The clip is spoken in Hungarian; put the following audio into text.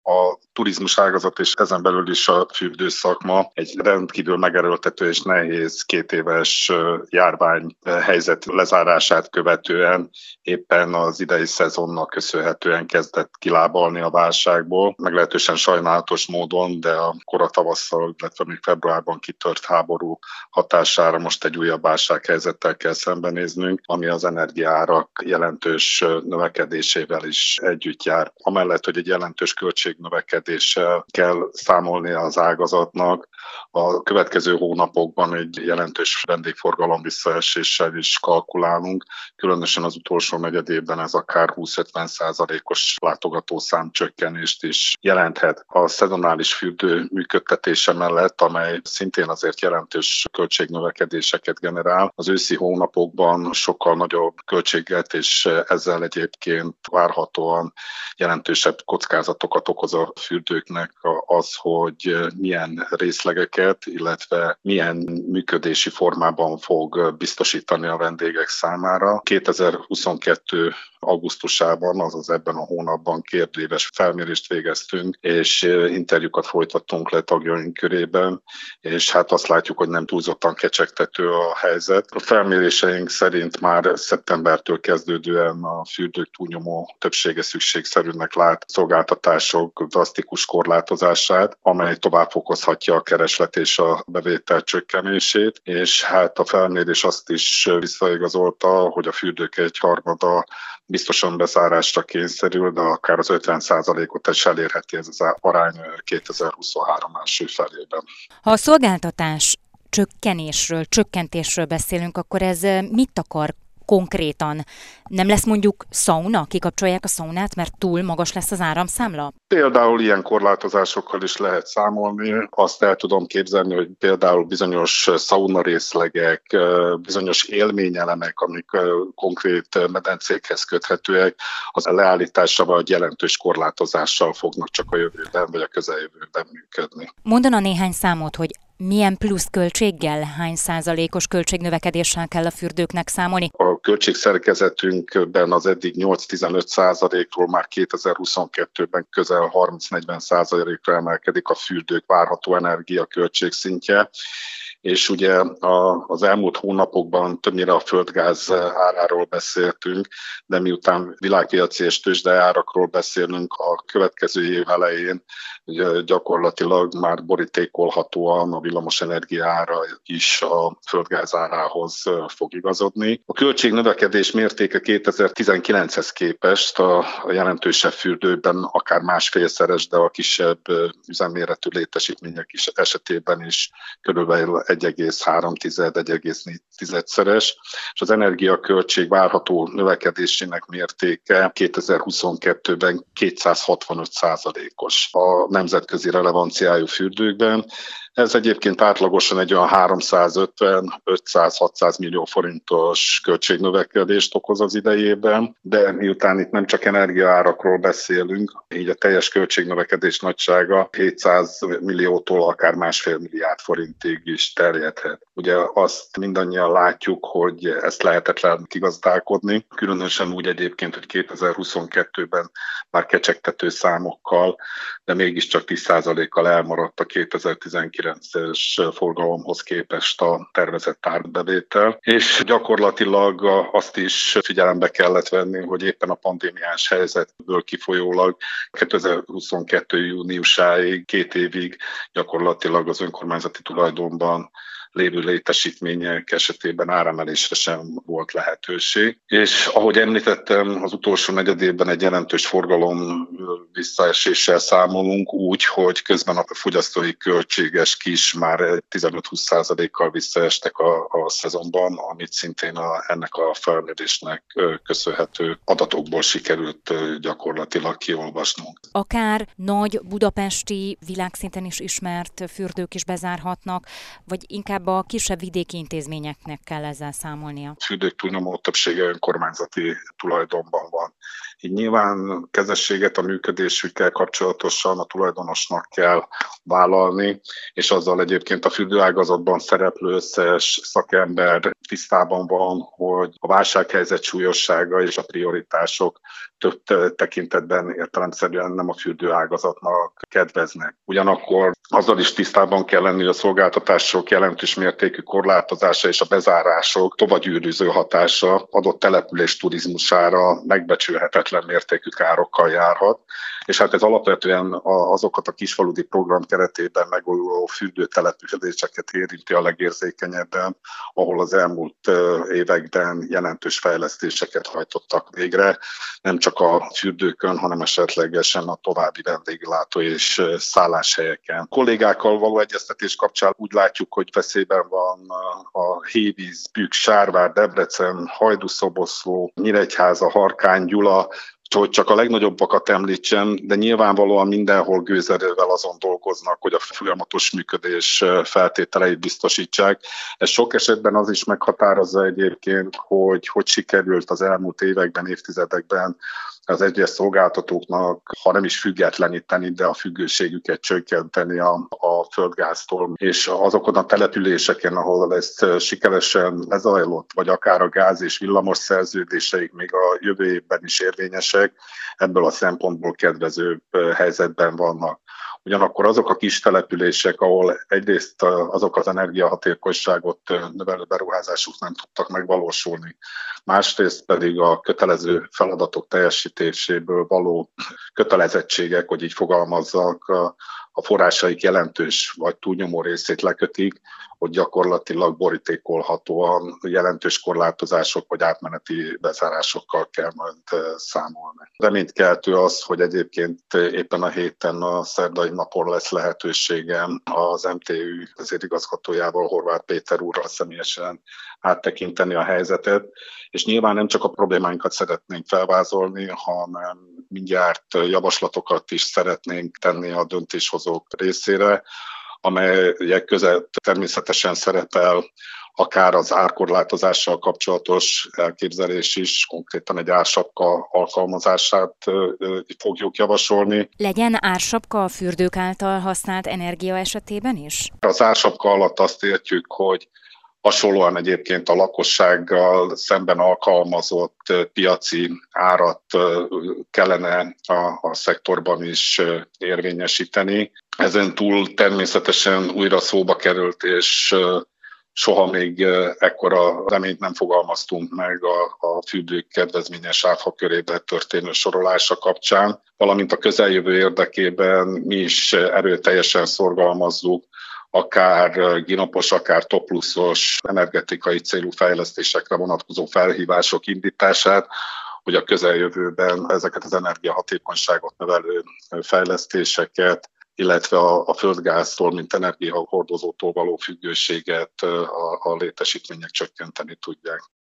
A turizmus ágazat és ezen belül is a fürdőszakma egy rendkívül megerőltető és nehéz 2 éves járvány helyzet lezárását követően éppen az idei szezonnak köszönhetően kezdett kilábalni a válságból. Meglehetősen sajnálatos módon, de a kora tavasszal, illetve még februárban kitört háború hatására most egy újabb válsághelyzettel kell szembenéznünk, ami az energiaárak jelentős növekedésével is együtt jár. Amellett, hogy egy jelentős költségnövekedéssel kell számolni az ágazatnak, a következő hónapokban egy jelentős vendégforgalom visszaeséssel is kalkulálunk, különösen az utolsó negyedében ez akár 20-50%-os látogatószám csökkenést is jelenthet. A szezonális fürdő működtetése mellett, amely szintén azért jelentős költségnövekedéseket generál, az őszi hónapokban sokkal nagyobb költséget és ezzel egyébként várhatóan jelentősebb kockázatokat okoz a fürdőknek az, hogy milyen részlegeket, illetve milyen működési formában fog biztosítani a vendégek számára. 2022 augusztusában, azaz ebben a hónapban kérdéves felmérést végeztünk, és interjúkat folytattunk le tagjaink körében, és hát azt látjuk, hogy nem túlzottan kecsegtető a helyzet. A felméréseink szerint már szeptembertől kezdődően a fürdők túlnyomó többsége szükségszerűnek lát szolgáltatások drasztikus korlátozását, amely tovább fokozhatja a kereslet és a bevétel csökkenését, és hát a felmérés azt is visszaigazolta, hogy a fürdők egyharmada biztosan bezárásra kényszerül, de akár az 50%-ot is elérheti ez az arány 2023 első felében. Ha a szolgáltatás csökkentésről beszélünk, akkor ez mit akar konkrétan? Nem lesz mondjuk szauna? Kikapcsolják a szaunát, mert túl magas lesz az áramszámla? Például ilyen korlátozásokkal is lehet számolni. Azt el tudom képzelni, hogy például bizonyos szaunarészlegek, bizonyos élményelemek, amik konkrét medencékhez köthetőek, az leállítása vagy jelentős korlátozással fognak csak a jövőben vagy a közeljövőben működni. Mondana néhány számot, hogy milyen plusz költséggel, hány százalékos költségnövekedéssel kell a fürdőknek számolni? A költségszerkezetünkben az eddig 8-15%-ról már 2022-ben közel 30-40%-ra emelkedik a fürdők várható energiaköltség szintje. És ugye az elmúlt hónapokban többnyire a földgáz áráról beszéltünk, de miután világpiaci és tőzsdeárakról beszélünk, a következő év elején gyakorlatilag már borítékolhatóan a villamosenergia ára is a földgáz árához fog igazodni. A költségnövekedés mértéke 2019-hez képest a jelentősebb fürdőben akár másfélszeres, de a kisebb üzemméretű létesítmények is esetében is körülbelül 1,3-1,4-szeres, és az energiaköltség várható növekedésének mértéke 2022-ben 265%-os a nemzetközi relevanciájú fürdőkben. Ez egyébként átlagosan egy olyan 350-500-600 millió forintos költségnövekedést okoz az idejében, de miután itt nem csak energiaárakról beszélünk, így a teljes költségnövekedés nagysága 700 milliótól akár 1,5 milliárd forintig is terjedhet. Ugye azt mindannyian látjuk, hogy ezt lehetetlen kigazdálkodni, különösen úgy egyébként, hogy 2022-ben már kecsegtető számokkal, de mégiscsak 10%-kal elmaradt a 2019-es forgalomhoz képest a tervezett árbevétel. És gyakorlatilag azt is figyelembe kellett venni, hogy éppen a pandémiás helyzetből kifolyólag 2022. júniusáig, 2 évig gyakorlatilag az önkormányzati tulajdonban lévő létesítmények esetében áremelésre sem volt lehetőség. És ahogy említettem, az utolsó negyedében egy jelentős forgalom visszaeséssel számolunk úgy, hogy közben a fogyasztói költséges kis már 15-20%-kal visszaestek a szezonban, amit szintén ennek a felmérésnek köszönhető adatokból sikerült gyakorlatilag kiolvasnunk. Akár nagy budapesti, világszinten is ismert fürdők is bezárhatnak, vagy inkább inkább a kisebb vidéki intézményeknek kell ezzel számolnia? A fürdők túlnyomó többsége önkormányzati tulajdonban van. Így nyilván kezességet a működésükkel kapcsolatosan a tulajdonosnak kell vállalni, és azzal egyébként a fürdőágazatban szereplő összes szakember tisztában van, hogy a válsághelyzet súlyossága és a prioritások több tekintetben értelemszerűen nem a fürdőágazatnak kedveznek. Ugyanakkor azzal is tisztában kell lenni, hogy a szolgáltatások jelentős mértékű korlátozása és a bezárások tovagyűrűző hatása adott település turizmusára megbecsülhetetlen mértékű károkkal járhat, és hát ez alapvetően azokat a kisfaludi program keretében megújuló fürdőtelepüléseket érinti a legérzékenyebben, ahol az elmúlt években jelentős fejlesztéseket hajtottak végre, nem csak a fürdőkön, hanem esetlegesen a további vendéglátó és szálláshelyeken. A kollégákkal való egyeztetés kapcsán úgy látjuk, hogy veszélyben van a Hévíz, Bükk, Sárvár, Debrecen, Hajdú-Szoboszló, Nyíregyháza, Harkány, Gyula, hogy csak a legnagyobbakat említsem, de nyilvánvalóan mindenhol gőzerővel azon dolgoznak, hogy a folyamatos működés feltételeit biztosítsák. Ez sok esetben az is meghatározza egyébként, hogy sikerült az elmúlt években, évtizedekben az egyes szolgáltatóknak, ha nem is függetleníteni, de a függőségüket csökkenteni a földgáztól. És azokon a településeken, ahol ez sikeresen lezajlott, vagy akár a gáz és villamos szerződéseik még a jövő évben is érvényesek, ebből a szempontból kedvező helyzetben vannak. Ugyanakkor azok a kis települések, ahol egyrészt azok az energiahatékonyságot növelő beruházásuk nem tudtak megvalósulni, másrészt pedig a kötelező feladatok teljesítéséből való kötelezettségek, hogy így fogalmazzak, a forrásaik jelentős vagy túlnyomó részét lekötik, hogy gyakorlatilag borítékolhatóan jelentős korlátozások vagy átmeneti bezárásokkal kell majd számolni. Reménykeltő az, hogy egyébként éppen a héten a szerdai napon lesz lehetőségem az MTÜ vezérigazgatójával, Horváth Péter úrral személyesen áttekinteni a helyzetet, és nyilván nem csak a problémáinkat szeretnénk felvázolni, hanem mindjárt javaslatokat is szeretnénk tenni a döntéshozók részére, amelyek között természetesen szerepel akár az árkorlátozással kapcsolatos elképzelés is, konkrétan egy ársapka alkalmazását fogjuk javasolni. Legyen ársapka a fürdők által használt energia esetében is? Az ársapka alatt azt értjük, hogy hasonlóan egyébként a lakossággal szemben alkalmazott piaci árat kellene a szektorban is érvényesíteni. Ezen túl természetesen újra szóba került, és soha még ekkora reményt nem fogalmaztunk meg a fürdők kedvezményes áfa körébe történő sorolása kapcsán, valamint a közeljövő érdekében mi is erőteljesen szorgalmazzuk akár ginopos, akár topluszos energetikai célú fejlesztésekre vonatkozó felhívások indítását, hogy a közeljövőben ezeket az energiahatékonyságot növelő fejlesztéseket, illetve a földgáztól, mint energiahordozótól való függőséget a létesítmények csökkenteni tudják.